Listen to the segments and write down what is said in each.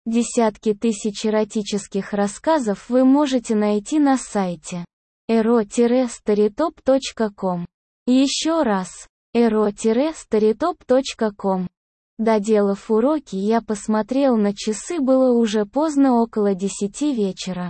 Десятки тысяч эротических рассказов вы можете найти на сайте ero-storytop.com. Еще раз, ero-storytop.com. Доделав уроки, я посмотрел на часы, было уже поздно, около 10 вечера.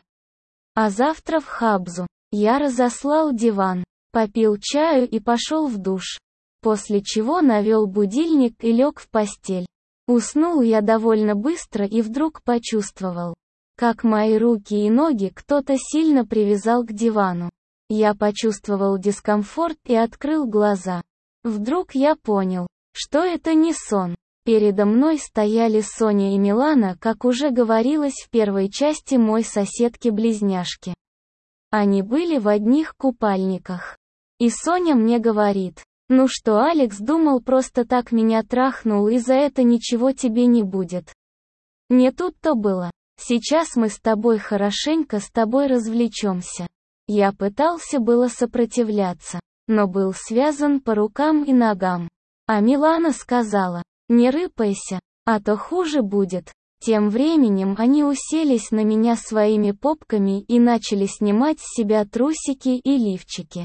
А завтра в Хабзу. Я разослал диван, попил чаю и пошел в душ. После чего навел будильник и лег в постель. Уснул я довольно быстро и вдруг почувствовал, как мои руки и ноги кто-то сильно привязал к дивану. Я почувствовал дискомфорт и открыл глаза. Вдруг я понял, что это не сон. Передо мной стояли Соня и Милана, как уже говорилось в первой части, мои соседки-близняшки. Они были в одних купальниках. И Соня мне говорит: «Ну что, Алекс, думал, просто так меня трахнул, и за это ничего тебе не будет». Не тут-то было. Сейчас мы с тобой хорошенько развлечемся. Я пытался было сопротивляться, но был связан по рукам и ногам. А Милана сказала: «Не рыпайся, а то хуже будет». Тем временем они уселись на меня своими попками и начали снимать с себя трусики и лифчики.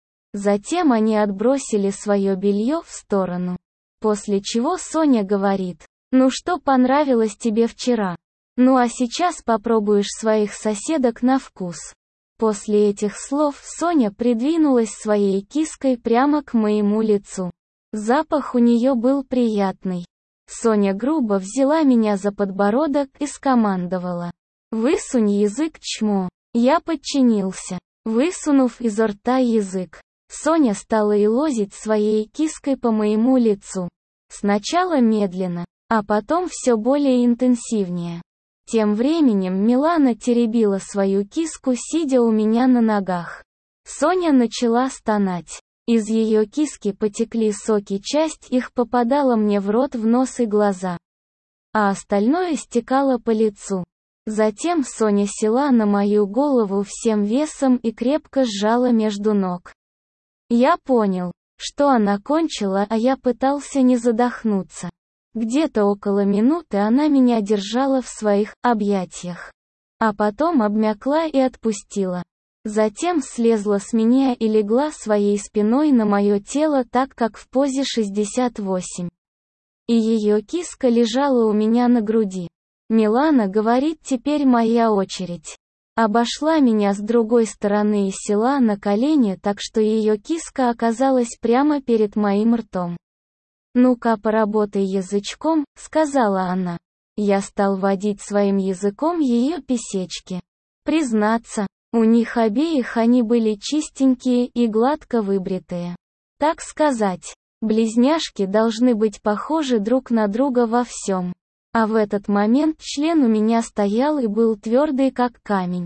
Затем они отбросили свое белье в сторону. После чего Соня говорит: «Ну что понравилось тебе вчера? Ну а сейчас попробуешь своих соседок на вкус». После этих слов Соня придвинулась своей киской прямо к моему лицу. Запах у нее был приятный. Соня грубо взяла меня за подбородок и скомандовала: «Высунь язык, чмо». Я подчинился. Высунув изо рта язык, Соня стала елозить своей киской по моему лицу. Сначала медленно, а потом все более интенсивнее. Тем временем Милана теребила свою киску, сидя у меня на ногах. Соня начала стонать. Из ее киски потекли соки, часть их попадала мне в рот, в нос и глаза, а остальное стекало по лицу. Затем Соня села на мою голову всем весом и крепко сжала между ног. Я понял, что она кончила, а я пытался не задохнуться. Где-то около минуты она меня держала в своих объятиях, а потом обмякла и отпустила. Затем слезла с меня и легла своей спиной на мое тело, так как в позе 68. И ее киска лежала у меня на груди. Милана говорит: «Теперь моя очередь». Обошла меня с другой стороны и села на колени, так что ее киска оказалась прямо перед моим ртом. «Ну-ка, поработай язычком», — сказала она. Я стал водить своим языком ее писечки. Признаться, у них обеих они были чистенькие и гладко выбритые. Так сказать, близняшки должны быть похожи друг на друга во всем. А в этот момент член у меня стоял и был твердый как камень.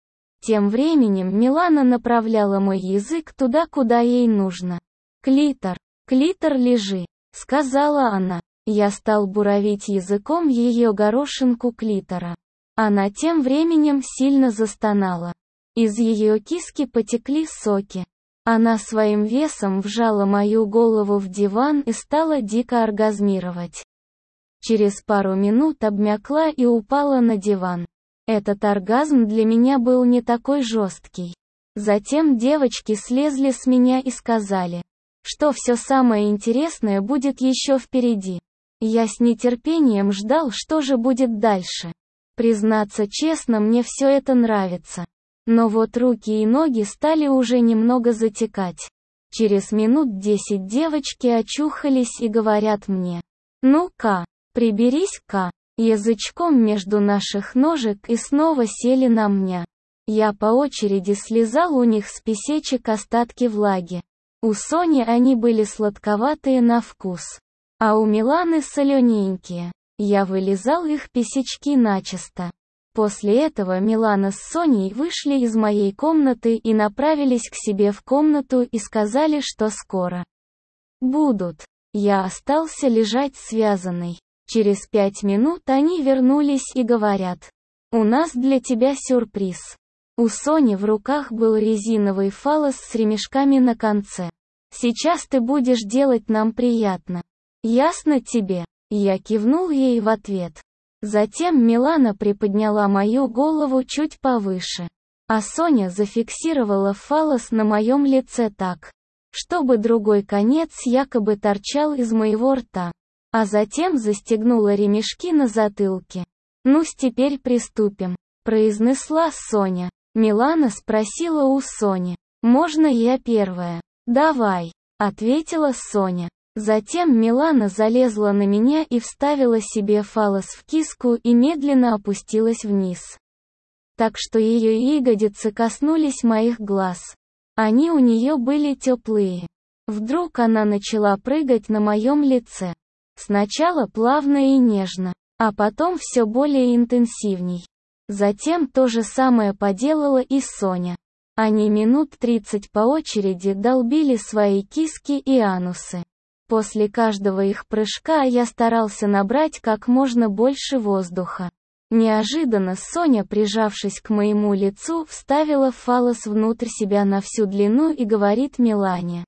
Тем временем Милана направляла мой язык туда, куда ей нужно. «Клитор, клитор, лежи», — сказала она. Я стал буравить языком ее горошинку клитора. Она тем временем сильно застонала. Из ее киски потекли соки. Она своим весом вжала мою голову в диван и стала дико оргазмировать. Через пару минут обмякла и упала на диван. Этот оргазм для меня был не такой жесткий. Затем девочки слезли с меня и сказали, что все самое интересное будет еще впереди. Я с нетерпением ждал, что же будет дальше. Признаться честно, мне все это нравится. Но вот руки и ноги стали уже немного затекать. Через минут 10 девочки очухались и говорят мне: «Ну-ка, приберись-ка», язычком между наших ножек, и снова сели на меня. Я по очереди слезал у них с писечек остатки влаги. У Сони они были сладковатые на вкус, а у Миланы солененькие. Я вылизал их писечки начисто. После этого Милана с Соней вышли из моей комнаты и направились к себе в комнату и сказали, что скоро будут. Я остался лежать связанный. Через 5 минут они вернулись и говорят: «У нас для тебя сюрприз». У Сони в руках был резиновый фаллос с ремешками на конце. «Сейчас ты будешь делать нам приятно. Ясно тебе?» Я кивнул ей в ответ. Затем Милана приподняла мою голову чуть повыше, а Соня зафиксировала фаллос на моем лице так, чтобы другой конец якобы торчал из моего рта, а затем застегнула ремешки на затылке. «Ну, теперь приступим», — произнесла Соня. Милана спросила у Сони: «Можно я первая?» «Давай», — ответила Соня. Затем Милана залезла на меня и вставила себе фаллос в киску и медленно опустилась вниз, так что ее ягодицы коснулись моих глаз. Они у нее были теплые. Вдруг она начала прыгать на моем лице. Сначала плавно и нежно, а потом все более интенсивней. Затем то же самое поделала и Соня. Они минут 30 по очереди долбили свои киски и анусы. После каждого их прыжка я старался набрать как можно больше воздуха. Неожиданно Соня, прижавшись к моему лицу, вставила фаллос внутрь себя на всю длину и говорит Милане: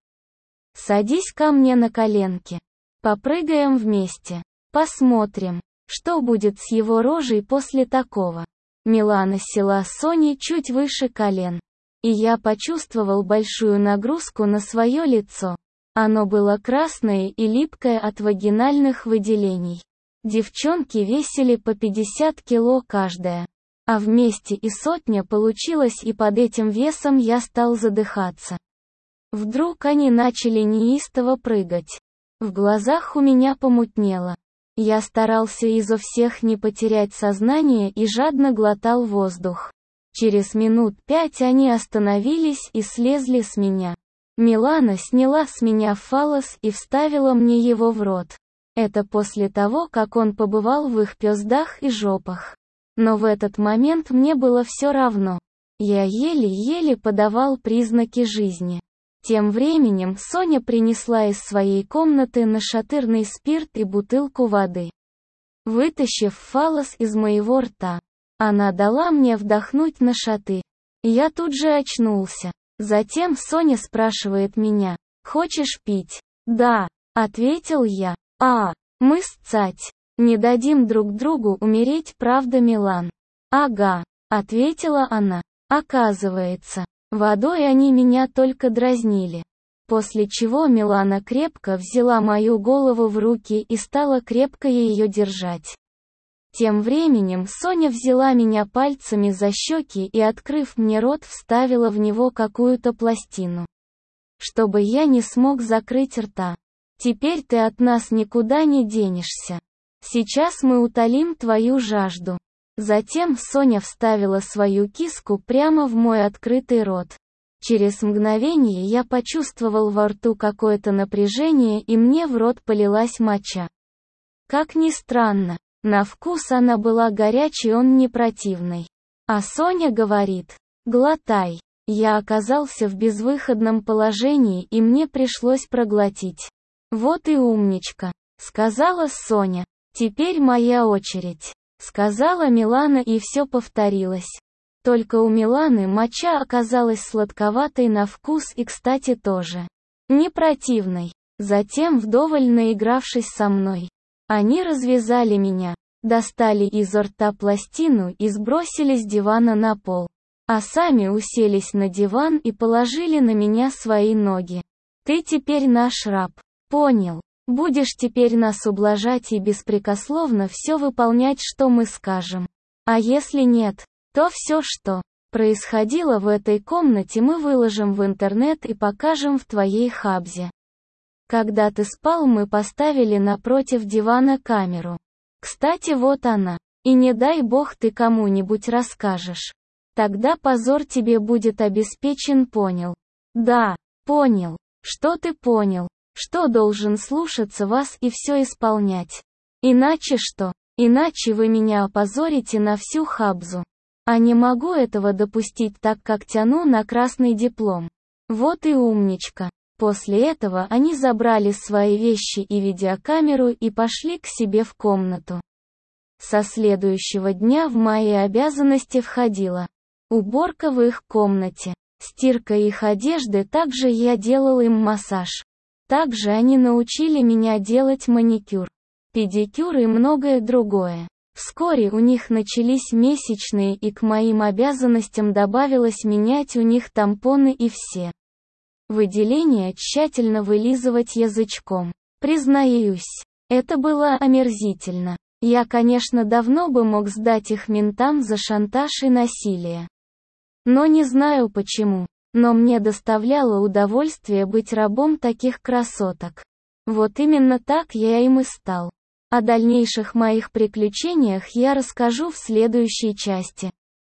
«Садись ко мне на коленки. Попрыгаем вместе. Посмотрим, что будет с его рожей после такого». Милана села Соне чуть выше колен, и я почувствовал большую нагрузку на свое лицо. Оно было красное и липкое от вагинальных выделений. Девчонки весили по 50 кило каждая. А вместе и сотня получилось, и под этим весом я стал задыхаться. Вдруг они начали неистово прыгать. В глазах у меня помутнело. Я старался изо всех не потерять сознание и жадно глотал воздух. Через минут 5 они остановились и слезли с меня. Милана сняла с меня фаллос и вставила мне его в рот. Это после того, как он побывал в их пёздах и жопах. Но в этот момент мне было все равно. Я еле-еле подавал признаки жизни. Тем временем Соня принесла из своей комнаты нашатырный спирт и бутылку воды. Вытащив фаллос из моего рта, она дала мне вдохнуть нашаты. Я тут же очнулся. Затем Соня спрашивает меня: «Хочешь пить?» «Да», — ответил я. Мы сцать. Не дадим друг другу умереть, правда, Милан?» «Ага», — ответила она. Оказывается, водой они меня только дразнили. После чего Милана крепко взяла мою голову в руки и стала крепко ее держать. Тем временем Соня взяла меня пальцами за щеки и, открыв мне рот, вставила в него какую-то пластину, чтобы я не смог закрыть рта. «Теперь ты от нас никуда не денешься. Сейчас мы утолим твою жажду». Затем Соня вставила свою киску прямо в мой открытый рот. Через мгновение я почувствовал во рту какое-то напряжение, и мне в рот полилась моча. Как ни странно, на вкус она была горячей, он не противной. А Соня говорит: «Глотай». Я оказался в безвыходном положении, и мне пришлось проглотить. «Вот и умничка», — сказала Соня. «Теперь моя очередь», — сказала Милана, и все повторилось. Только у Миланы моча оказалась сладковатой на вкус и, кстати, тоже не противной. Затем, вдоволь наигравшись со мной, они развязали меня, достали изо рта пластину и сбросили с дивана на пол. А сами уселись на диван и положили на меня свои ноги. «Ты теперь наш раб. Понял? Будешь теперь нас ублажать и беспрекословно все выполнять, что мы скажем. А если нет, то все, что происходило в этой комнате, мы выложим в интернет и покажем в твоей хабзе. Когда ты спал, мы поставили напротив дивана камеру. Кстати, вот она. И не дай бог ты кому-нибудь расскажешь. Тогда позор тебе будет обеспечен, понял?» «Да, понял. Что ты понял? Что должен слушаться вас и все исполнять? Иначе что? Иначе вы меня опозорите на всю хабзу. А не могу этого допустить, так как тяну на красный диплом». Вот и умничка. После этого они забрали свои вещи и видеокамеру и пошли к себе в комнату. Со следующего дня в мои обязанности входила уборка в их комнате, стирка их одежды, также я делал им массаж. Также они научили меня делать маникюр, педикюр и многое другое. Вскоре у них начались месячные, и к моим обязанностям добавилось менять у них тампоны и все выделения тщательно вылизывать язычком. Признаюсь, это было омерзительно. Я, конечно, давно бы мог сдать их ментам за шантаж и насилие. Но не знаю почему, но мне доставляло удовольствие быть рабом таких красоток. Вот именно так я им и стал. О дальнейших моих приключениях я расскажу в следующей части.